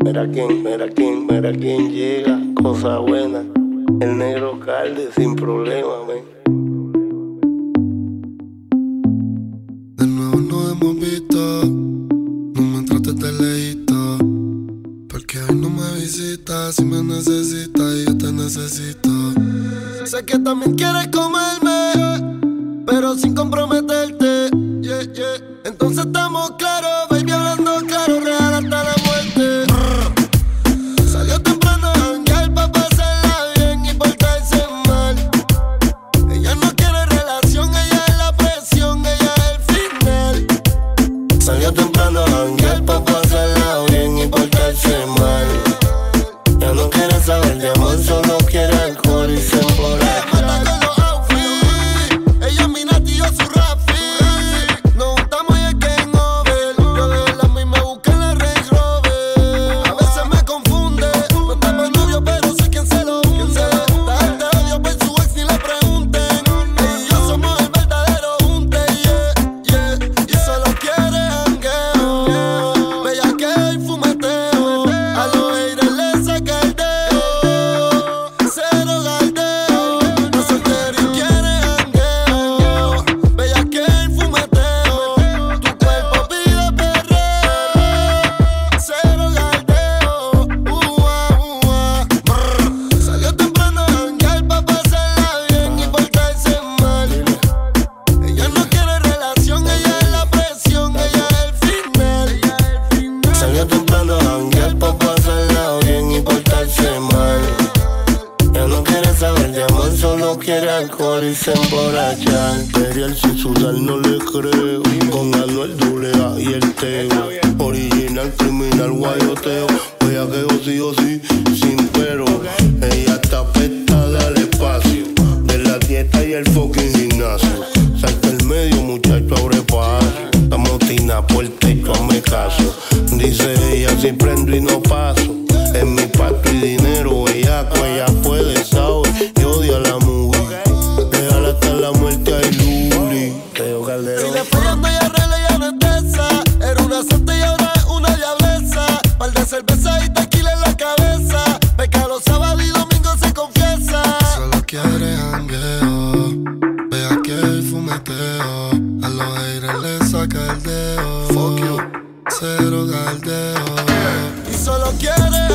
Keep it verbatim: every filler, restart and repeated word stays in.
Mira quién, mira quién, mira quién llega, cosa buena. El negro Calde sin problema, men. De nuevo nos hemos visto, no me trates de lejito, porque hoy no me visitas. Si me necesitas y yo te necesito. Sé que también quieres comerme, pero sin comprometerte, yeah, yeah. Entonces estamos claros, baby, hablando claro, real hasta la muerte. Brr. Salió temprano a janguear pa' pasarla bien y portarse mal. Ella no quiere relación, ella es la presión, ella es el final. Salió temprano a janguear pa' pasarla bien y portarse mal. Ella no quiere saber de amor, solo quiere alcohol y se emborracha. Solo quiere alcohol y se emborrachar. Perial sin sudar no le creo. Con Anuel doble A y el Teo. Original, criminal, guayoteo. Voy a que sí o sí, sin pero. Ella está apestada al espacio. De la dieta y el fucking gimnasio. Salta el medio, muchacho, abre paso. Estamos tina por el techo, hazme caso. Dice ella, si prendo y no paso. Es mi pato y dinero, bellaco, ella puede, sabe. Y odia la movie. Déjala hasta la muerte a Luli. Teo Calderón. Si le fallando y arregla ya no es de esa. Era una santa y ahora es una diableza. Par de cerveza y tequila en la cabeza. Peca los sábados y domingos se confiesa. Solo quiere jangueo, vea que el fumeteo. A los aires le saca el dedo. Fuck you, cero galdeo. Y solo quiere